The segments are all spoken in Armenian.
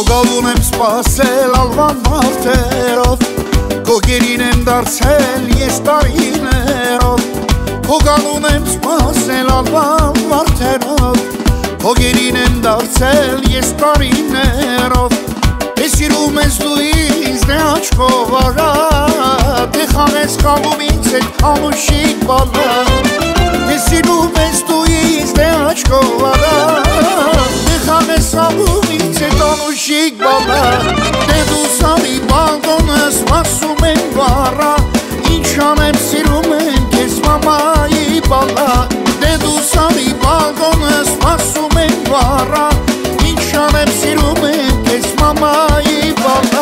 գալուն եմ սպասել ալվան մարդերով, քո գերին եմ դարձել ես տարիներով, քո գալուն եմ սպասել ալվան մարդերով, քո գերին եմ դարձել ես տարիներով, դե սիրում ես դու ինձ դե աչքով արա, դե խաղես խաղում ինձ հետ անուշիկ բալա, դե սիրում ես դու ինձ դե աչքով արա, դե խաղես խաղում ինձ հետ անուշիկ բալա, դե դու սարի բալկոնը սպասում եմ վառա, ինչ անեմ սիրում եմ քեզ մամայի բալա, դե դու սարի բալկոնը սպասում եմ վառա, ինչ անեմ սիրում եմ քեզ մամայի բալա.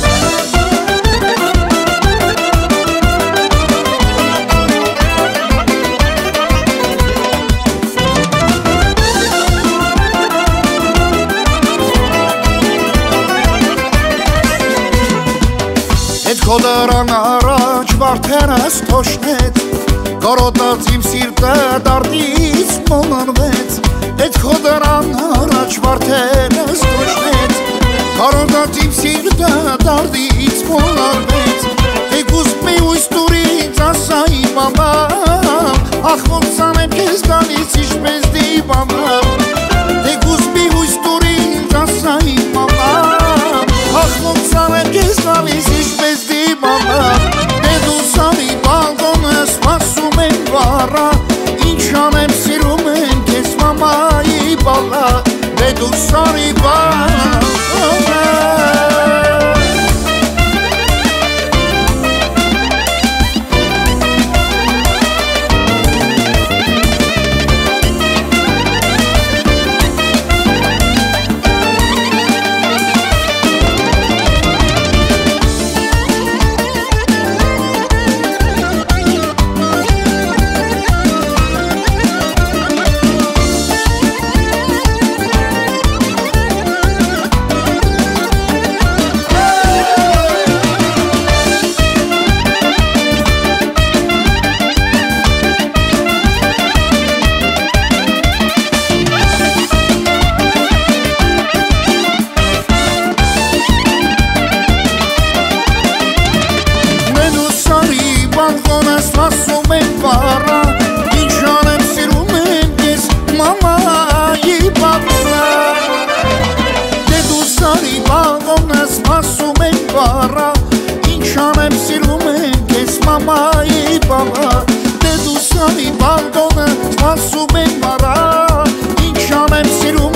Հետ քո դրան առաջ վարդերս թոշնեց, կարոտած իմ սիրտը դարդից մոլորվեց, հետ քո դրան առաջ վարդերս թոշնեց, կարոտած իմ սիրտը դարդից մոլորվեց, թեկուզ մի ույս տուր ինձ ասա իմ մամամ, ախ ոնց անեմ քեզ գալիս ինչպես դիվանամ, թեկուզ մի ույս տուր ինձ ասա իմ մամամ, ախ ոնց անեմ քեզ գալիս ինչպես դիվանամ, դե դու սարի բալկոնը սպասում եմ վառա, ինչ անեմ սիրում եմ քեզ մամայի բալա, դե դու սարի բալկոնը. Սպասում եմ վառա, ինչ անեմ սիրում եմ քեզ մամայի բալա, դե դու սարի բալկոնը սպասում եմ վառա, ինչ անեմ սիրում եմ քեզ մամայի բալա, դե դու սարի բալկոնը սպասում եմ վառա, ինչ անեմ սիրում